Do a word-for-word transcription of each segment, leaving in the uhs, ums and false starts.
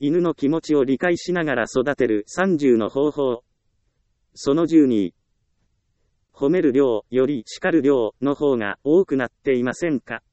犬の気持ちを理解しながら育てるさんじゅうの方法。そのじゅうに。褒める量より叱る量の方が多くなっていませんか？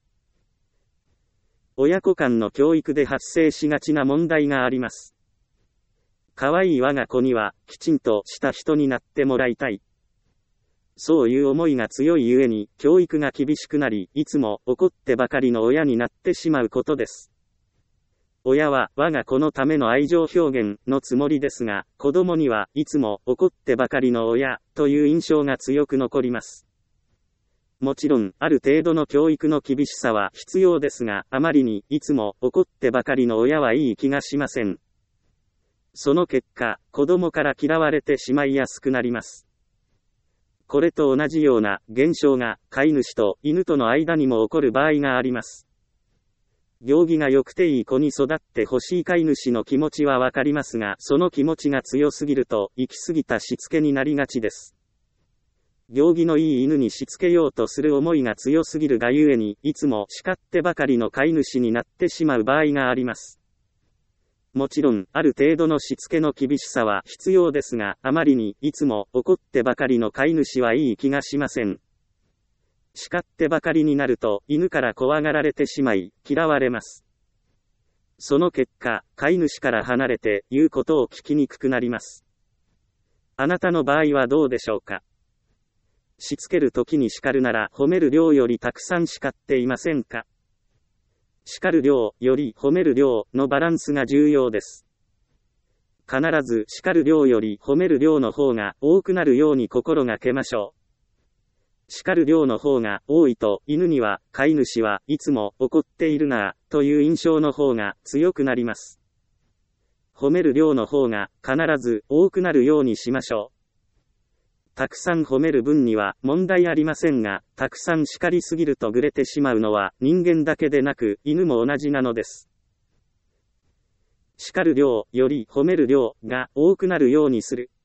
親子間の教育で発生しがちな問題があります。可愛い我が子にはきちんとした人になってもらいたい。そういう思いが強いゆえに教育が厳しくなり、いつも怒ってばかりの親になってしまうことです。親は我が子のための愛情表現のつもりですが、子供にはいつも怒ってばかりの親という印象が強く残ります。もちろん、ある程度の教育の厳しさは必要ですが、あまりにいつも怒ってばかりの親はいい気がしません。その結果、子供から嫌われてしまいやすくなります。これと同じような現象が飼い主と犬との間にも起こる場合があります。行儀が良くていい子に育ってほしい飼い主の気持ちはわかりますが、その気持ちが強すぎると行き過ぎたしつけになりがちです。行儀のいい犬にしつけようとする思いが強すぎるがゆえに、いつも叱ってばかりの飼い主になってしまう場合があります。もちろん、ある程度のしつけの厳しさは必要ですが、あまりにいつも怒ってばかりの飼い主はいい気がしません。叱ってばかりになると、犬から怖がられてしまい、嫌われます。その結果、飼い主から離れて言うことを聞きにくくなります。あなたの場合はどうでしょうか？しつけるときに叱るなら褒める量よりたくさん叱っていませんか？叱る量より褒める量のバランスが重要です。必ず叱る量より褒める量の方が多くなるように心がけましょう。叱る量の方が多いと、犬には飼い主はいつも怒っているなぁという印象の方が強くなります。褒める量の方が必ず多くなるようにしましょう。たくさん褒める分には問題ありませんが、たくさん叱りすぎるとぐれてしまうのは人間だけでなく犬も同じなのです。叱る量より褒める量が多くなるようにする。